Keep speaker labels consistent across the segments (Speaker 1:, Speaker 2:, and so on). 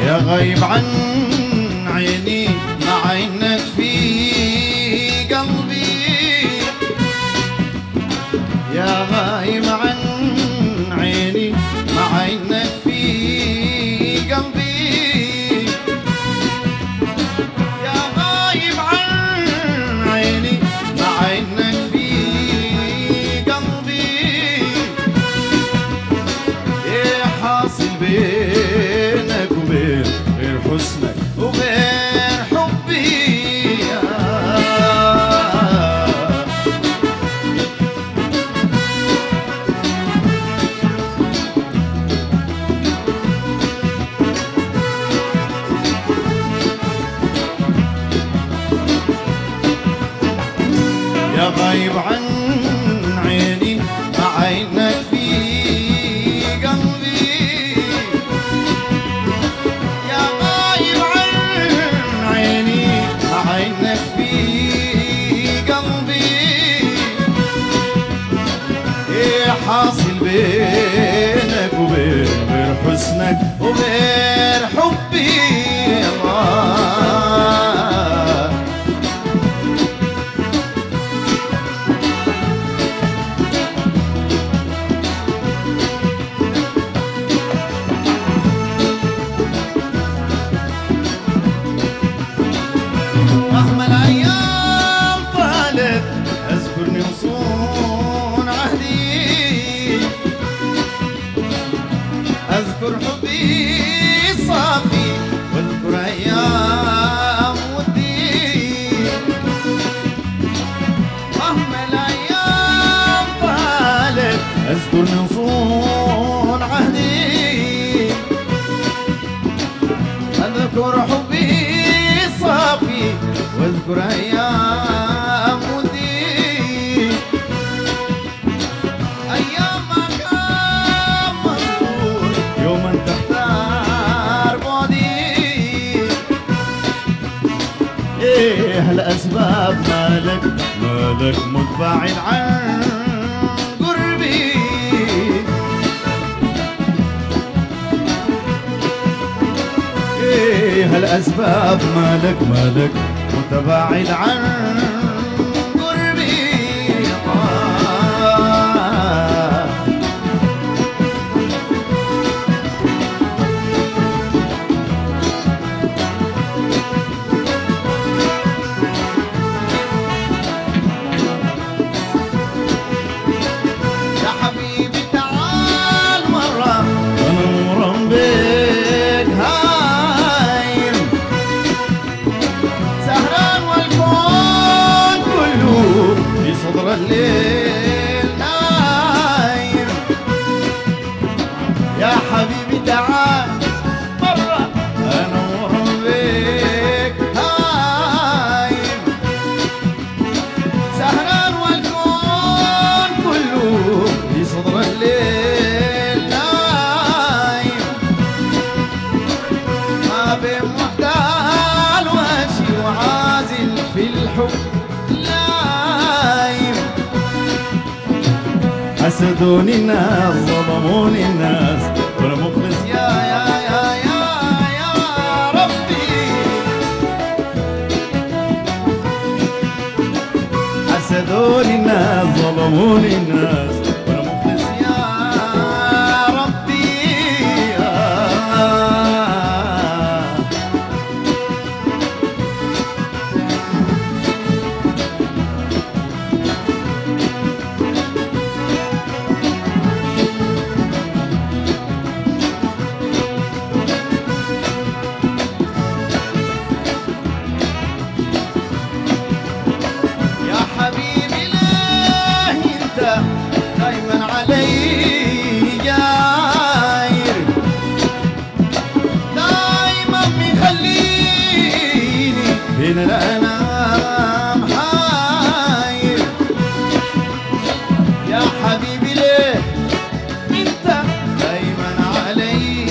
Speaker 1: يا غايب عن عيني مع عينك في قلبي، يا غايب عن عيني مع عينك في قلبي، يا غايب عن عيني مع عينك في قلبي، ايه حاصل بينك وبين غير حسنك وغير حبي. يا غايب عن عيني مع عينك في قلبي، يا غايب عن عيني مع عينك في قلبي، ايه حاصل بينك وبين غير حسنك وغير حبي. مهما الأيام طالت أذكرني وصون عهدي، أذكر حبي صافي واذكر أيام ودي، مهما الأيام طالت أذكرني وصون عهدي، أذكر حبي صافي واذكر ايام ودي، ايام ما كان منظور يوما تختار بعدي، ايه الاسباب مالك متباعد عن قربي، ايه الاسباب مالك متباعد عن قربي. يا حبيبي تعال مرة انا مرمبك هايم، سهران والكون كله في صدر الليل نايم، يا حبيبي تعال مرة انا مرمبك هايم، سهران والكون كله في صدر الليل نايم، ما بين محتال واشي وعازل في الحب لايم، حسدوني الناس ظلموني الناس وانا مخلص يا ربي، حسدوني الناس ظلموني الناس وانا مخلص يا ربي. يا حبيبي ليه انت دايما علي جاير، دايما مخليني بين الانام حاير، يا حبيبي ليه انت دايما علي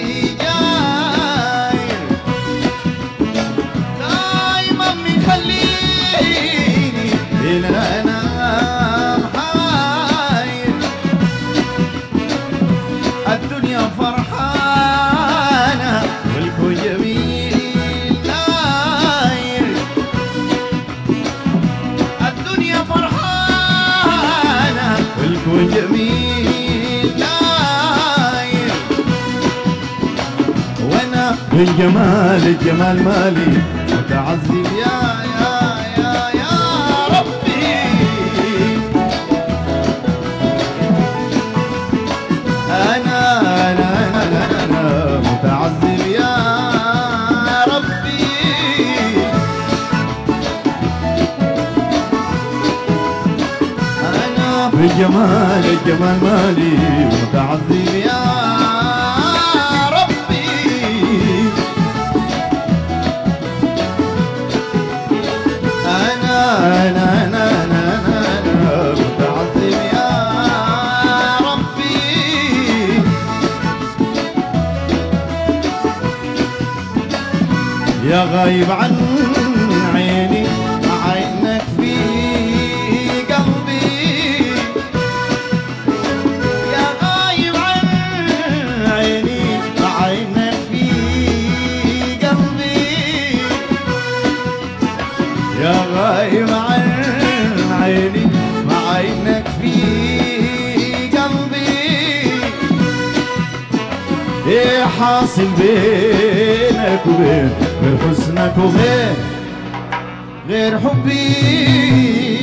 Speaker 1: جاير، دايما مخليني بين الانام حاير، الدنيا فرحانة والكون من جمال الجمال مالي متعذب يا ربي. أنا متعذب يا ربي. أنا بجمال الجمال مالي متعذب يا ربي. أنا متعذب يا ربي. يا غايب عن عيني عينك في قلبي. يا غايب عن عيني عينك في قلبي. يا غايب عن عيني عينك في قلبي. ايه حاصل بينك وبين غير حسنك وغير حبي.